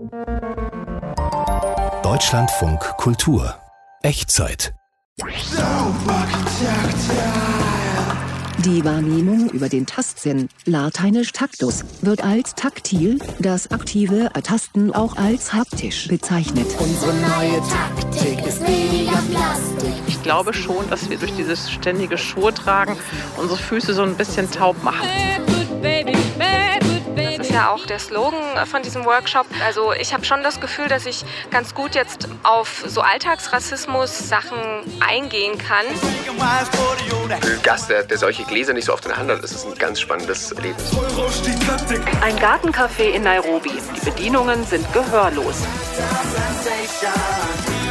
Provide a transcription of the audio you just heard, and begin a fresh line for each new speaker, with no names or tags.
Deutschlandfunk Kultur. Echtzeit.
Die Wahrnehmung über den Tastsinn, lateinisch Taktus, wird als taktil, das aktive Ertasten auch als haptisch bezeichnet.
Unsere neue Taktik ist weniger Plastik.
Ich glaube schon, dass wir durch dieses ständige Schuhe tragen unsere Füße so ein bisschen taub machen.
Das ist ja auch der Slogan von diesem Workshop. Also ich habe schon das Gefühl, dass ich ganz gut jetzt auf so Alltagsrassismus-Sachen eingehen kann.
Ein Gast, der solche Gläser nicht so oft in der Hand hat, ist ein ganz spannendes Erlebnis.
Ein Gartencafé in Nairobi. Die Bedienungen sind gehörlos.